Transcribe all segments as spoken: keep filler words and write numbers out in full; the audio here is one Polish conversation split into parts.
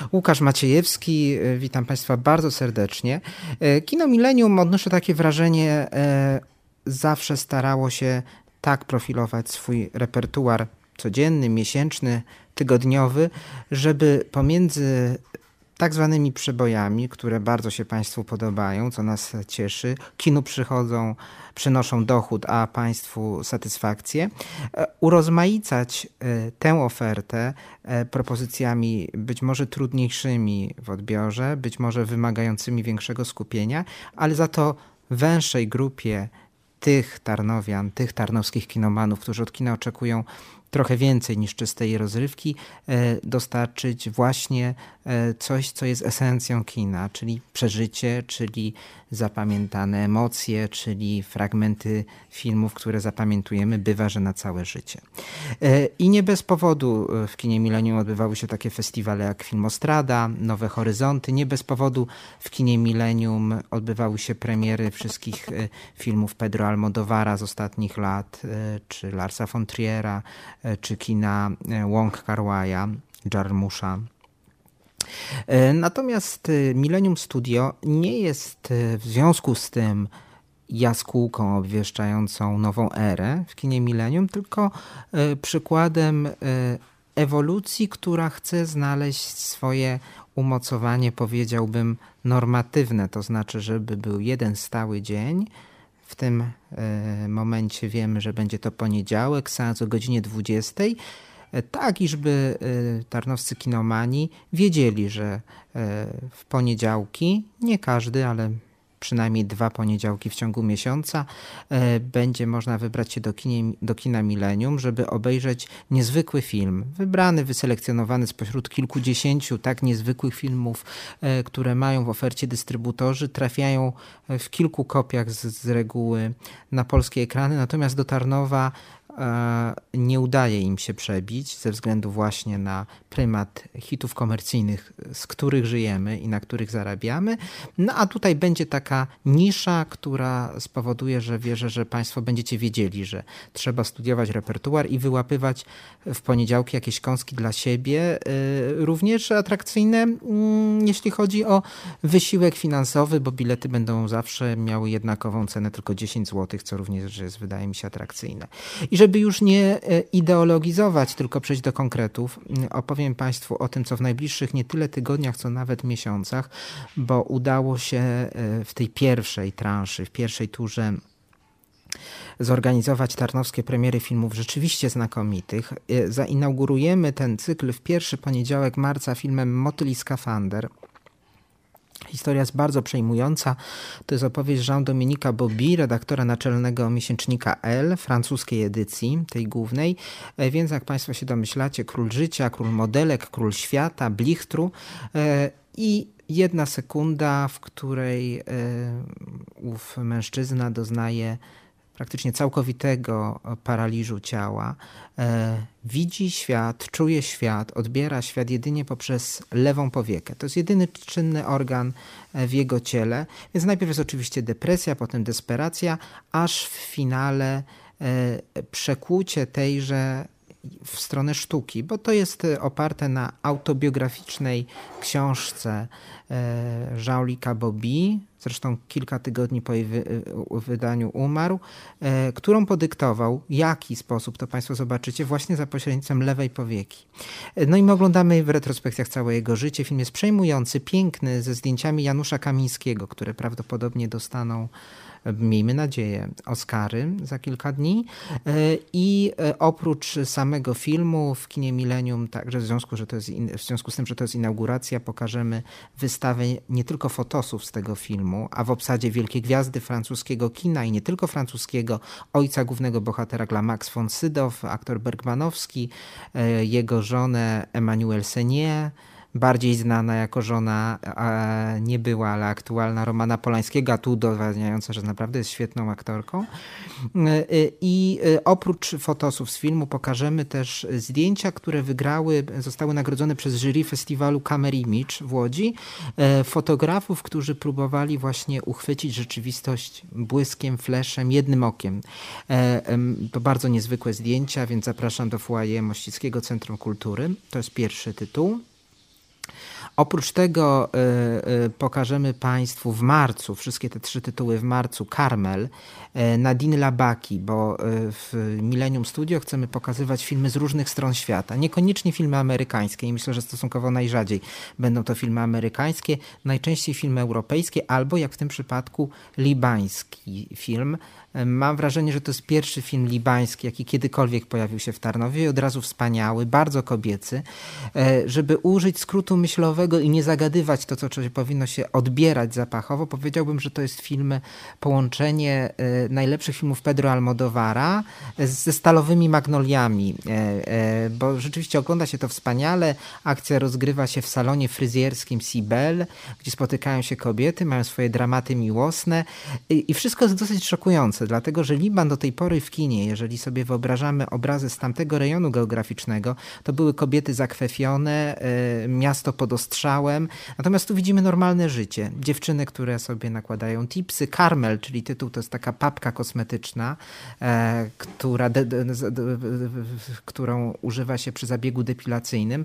Łukasz Maciejewski, witam Państwa bardzo serdecznie. Kino Millennium, odnoszę takie wrażenie, zawsze starało się tak profilować swój repertuar codzienny, miesięczny, tygodniowy, żeby pomiędzy tak zwanymi przebojami, które bardzo się Państwu podobają, co nas cieszy, kinu przychodzą, przynoszą dochód, a Państwu satysfakcję, urozmaicać tę ofertę propozycjami być może trudniejszymi w odbiorze, być może wymagającymi większego skupienia, ale za to węższej grupie tych tarnowian, tych tarnowskich kinomanów, którzy od kina oczekują trochę więcej niż czystej rozrywki, dostarczyć właśnie coś, co jest esencją kina, czyli przeżycie, czyli zapamiętane emocje, czyli fragmenty filmów, które zapamiętujemy, bywa, że na całe życie. I nie bez powodu w Kinie Millennium odbywały się takie festiwale jak Filmostrada, Nowe Horyzonty. Nie bez powodu w Kinie Millennium odbywały się premiery wszystkich filmów Pedro Almodóvara z ostatnich lat, czy Larsa von Triera, czy kina Wong Kar-wai'a, Jarmusza. Natomiast Millennium Studio nie jest w związku z tym jaskółką obwieszczającą nową erę w kinie Millennium, tylko przykładem ewolucji, która chce znaleźć swoje umocowanie, powiedziałbym, normatywne. To znaczy, żeby był jeden stały dzień. W tym momencie wiemy, że będzie to poniedziałek, seans o godzinie dwudziestej. Tak, iżby tarnowscy kinomani wiedzieli, że w poniedziałki, nie każdy, ale przynajmniej dwa poniedziałki w ciągu miesiąca będzie można wybrać się do, kinie, do kina Millennium, żeby obejrzeć niezwykły film. Wybrany, wyselekcjonowany spośród kilkudziesięciu tak niezwykłych filmów, które mają w ofercie dystrybutorzy, trafiają w kilku kopiach z, z reguły na polskie ekrany, natomiast do Tarnowa nie udaje im się przebić ze względu właśnie na prymat hitów komercyjnych, z których żyjemy i na których zarabiamy. No a tutaj będzie taka nisza, która spowoduje, że wierzę, że Państwo będziecie wiedzieli, że trzeba studiować repertuar i wyłapywać w poniedziałki jakieś kąski dla siebie, również atrakcyjne, jeśli chodzi o wysiłek finansowy, bo bilety będą zawsze miały jednakową cenę, tylko dziesięć złotych, co również jest, wydaje mi się, atrakcyjne. I żeby już nie ideologizować, tylko przejść do konkretów, opowiem Państwu o tym, co w najbliższych nie tyle tygodniach, co nawet miesiącach, bo udało się w tej pierwszej transzy, w pierwszej turze zorganizować tarnowskie premiery filmów rzeczywiście znakomitych. Zainaugurujemy ten cykl w pierwszy poniedziałek marca filmem Motyl i skafander. Historia jest bardzo przejmująca. To jest opowieść Jean-Dominique'a Bauby, redaktora naczelnego miesięcznika Elle, francuskiej edycji, tej głównej. Więc jak Państwo się domyślacie, król życia, król modelek, król świata, blichtru i jedna sekunda, w której ów mężczyzna doznaje praktycznie całkowitego paraliżu ciała. E, widzi świat, czuje świat, odbiera świat jedynie poprzez lewą powiekę. To jest jedyny czynny organ w jego ciele. Więc najpierw jest oczywiście depresja, potem desperacja, aż w finale e, przekłucie tejże w stronę sztuki, bo to jest oparte na autobiograficznej książce Jean-Luca Bauby, zresztą kilka tygodni po jej wy, wydaniu umarł, którą podyktował, w jaki sposób, to Państwo zobaczycie, właśnie za pośrednictwem lewej powieki. No i my oglądamy w retrospekcjach całe jego życie. Film jest przejmujący, piękny, ze zdjęciami Janusza Kamińskiego, które prawdopodobnie dostaną, miejmy nadzieję, Oscary za kilka dni. I oprócz samego filmu w kinie Millennium, także w związku, że to jest, w związku z tym, że to jest inauguracja, pokażemy wystawę nie tylko fotosów z tego filmu, a w obsadzie wielkie gwiazdy francuskiego kina i nie tylko francuskiego, ojca głównego bohatera gra Max von Sydow, aktor bergmanowski, jego żonę Emmanuelle Seigner, bardziej znana jako żona, a nie była, ale aktualna Romana Polańskiego, a tu udowadniająca, że naprawdę jest świetną aktorką. I oprócz fotosów z filmu pokażemy też zdjęcia, które wygrały, zostały nagrodzone przez jury festiwalu Camera Image w Łodzi. Fotografów, którzy próbowali właśnie uchwycić rzeczywistość błyskiem, fleszem, jednym okiem. To bardzo niezwykłe zdjęcia, więc zapraszam do foyer Mościckiego Centrum Kultury. To jest pierwszy tytuł. Oprócz tego y, y, pokażemy Państwu w marcu, wszystkie te trzy tytuły w marcu, Carmel, y, Nadine Labaki, bo y, w Millennium Studio chcemy pokazywać filmy z różnych stron świata. Niekoniecznie filmy amerykańskie i myślę, że stosunkowo najrzadziej będą to filmy amerykańskie, najczęściej filmy europejskie albo jak w tym przypadku libański film. Mam wrażenie, że to jest pierwszy film libański, jaki kiedykolwiek pojawił się w Tarnowie i od razu wspaniały, bardzo kobiecy, żeby użyć skrótu myślowego i nie zagadywać to, co powinno się odbierać zapachowo. Powiedziałbym, że to jest film, połączenie najlepszych filmów Pedro Almodóvara ze Stalowymi Magnoliami, bo rzeczywiście ogląda się to wspaniale. Akcja rozgrywa się w salonie fryzjerskim Cybele, gdzie spotykają się kobiety, mają swoje dramaty miłosne i wszystko jest dosyć szokujące, dlatego że Liban do tej pory w kinie, jeżeli sobie wyobrażamy obrazy z tamtego rejonu geograficznego, to były kobiety zakwefione, miasto pod ostrzałem, natomiast tu widzimy normalne życie. Dziewczyny, które sobie nakładają tipsy. Carmel, czyli tytuł, to jest taka papka kosmetyczna, która de, de, de, de, którą używa się przy zabiegu depilacyjnym.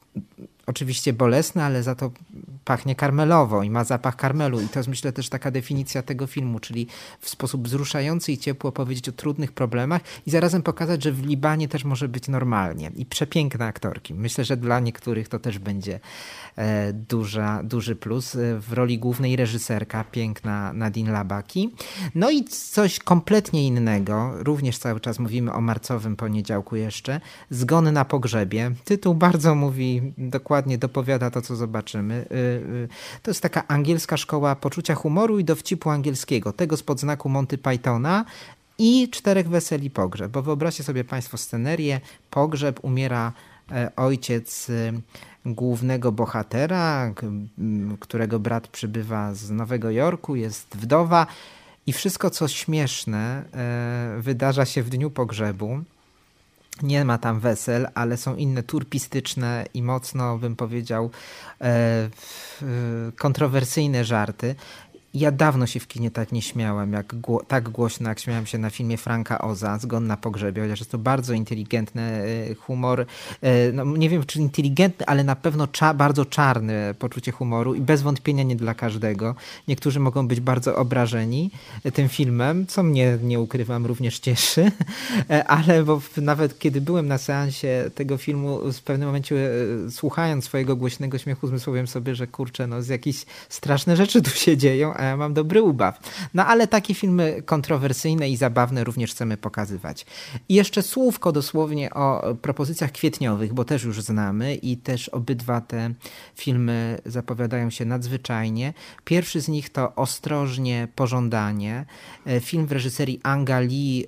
Oczywiście bolesne, ale za to pachnie karmelowo i ma zapach karmelu. I to jest, myślę, też taka definicja tego filmu, czyli w sposób wzruszający i ciepło powiedzieć o trudnych problemach i zarazem pokazać, że w Libanie też może być normalnie. I przepiękne aktorki. Myślę, że dla niektórych to też będzie e, duża, duży plus. W roli głównej reżyserka, piękna Nadine Labaki. No i coś kompletnie innego, również cały czas mówimy o marcowym poniedziałku jeszcze, Zgon na pogrzebie. Tytuł bardzo mówi dokładnie, dopowiada to, co zobaczymy. To jest taka angielska szkoła poczucia humoru i dowcipu angielskiego, tego spod znaku Monty Pythona i Czterech weseli pogrzeb, bo wyobraźcie sobie Państwo scenerię, pogrzeb, umiera ojciec głównego bohatera, którego brat przybywa z Nowego Jorku, jest wdowa i wszystko, co śmieszne, wydarza się w dniu pogrzebu. Nie ma tam wesel, ale są inne turpistyczne i mocno, bym powiedział, e, kontrowersyjne żarty. Ja dawno się w kinie tak nie śmiałem, jak gło- tak głośno, jak śmiałem się na filmie Franka Oza, Zgon na pogrzebie, chociaż jest to bardzo inteligentny e, humor. E, no, nie wiem, czy inteligentny, ale na pewno cza- bardzo czarne poczucie humoru i bez wątpienia nie dla każdego. Niektórzy mogą być bardzo obrażeni tym filmem, co mnie, nie ukrywam, również cieszy, e, ale bo w, nawet kiedy byłem na seansie tego filmu, w pewnym momencie e, słuchając swojego głośnego śmiechu, zmysłowiłem sobie, że kurczę, no z jakieś straszne rzeczy tu się dzieją, a ja mam dobry ubaw. No ale takie filmy kontrowersyjne i zabawne również chcemy pokazywać. I jeszcze słówko dosłownie o propozycjach kwietniowych, bo też już znamy i też obydwa te filmy zapowiadają się nadzwyczajnie. Pierwszy z nich to Ostrożnie pożądanie. Film w reżyserii Anga Lee,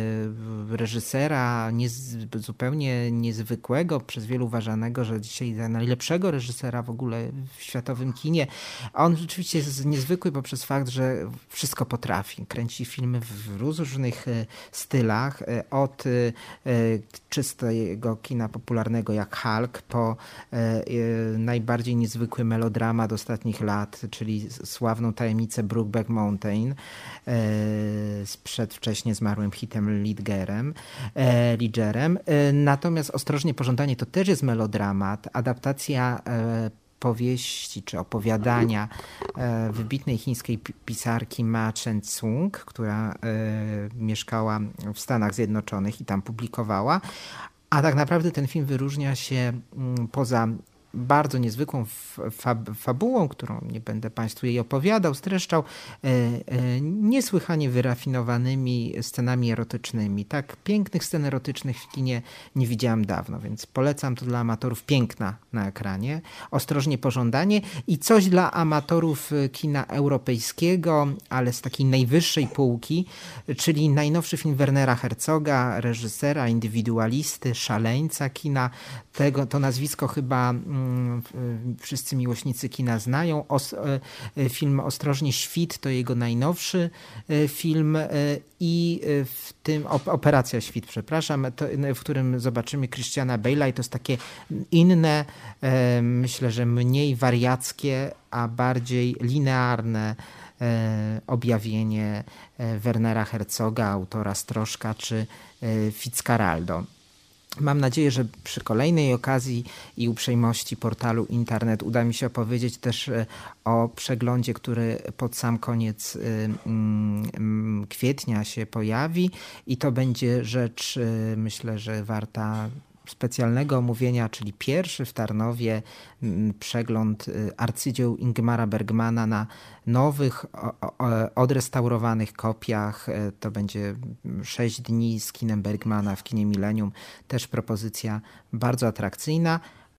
reżysera niez, zupełnie niezwykłego, przez wielu uważanego, że dzisiaj za najlepszego reżysera w ogóle w światowym kinie. On rzeczywiście jest niezwykły poprzez fakt, że wszystko potrafi. Kręci filmy w różnych stylach, od czystego kina popularnego jak Hulk, po najbardziej niezwykły melodramat ostatnich lat, czyli sławną Tajemnicę Brokeback Mountain z przedwcześnie zmarłym hitem Ledgerem. Ledgerem. Natomiast Ostrożnie pożądanie to też jest melodramat, adaptacja powieści czy opowiadania e, wybitnej chińskiej pisarki Ma Chen-sung, która e, mieszkała w Stanach Zjednoczonych i tam publikowała. A tak naprawdę ten film wyróżnia się m, poza bardzo niezwykłą fab- fabułą, którą nie będę Państwu jej opowiadał, streszczał, e, e, niesłychanie wyrafinowanymi scenami erotycznymi. Tak pięknych scen erotycznych w kinie nie widziałam dawno, więc polecam to dla amatorów piękna na ekranie. Ostrożnie pożądanie i coś dla amatorów kina europejskiego, ale z takiej najwyższej półki, czyli najnowszy film Wernera Herzoga, reżysera, indywidualisty, szaleńca kina. Tego, to nazwisko chyba wszyscy miłośnicy kina znają. Os, film Ostrożnie Świt to jego najnowszy film i w tym Operacja Świt, przepraszam, to, w którym zobaczymy Christiana Bale'a i to jest takie inne, myślę, że mniej wariackie, a bardziej linearne objawienie Wernera Herzoga, autora Stroszka czy Fitzcarraldo. Mam nadzieję, że przy kolejnej okazji i uprzejmości portalu Internet uda mi się opowiedzieć też o przeglądzie, który pod sam koniec kwietnia się pojawi i to będzie rzecz, myślę, że warta specjalnego omówienia, czyli pierwszy w Tarnowie przegląd arcydzieł Ingmara Bergmana na nowych, odrestaurowanych kopiach. To będzie sześć dni z kinem Bergmana w kinie Millennium. Też propozycja bardzo atrakcyjna.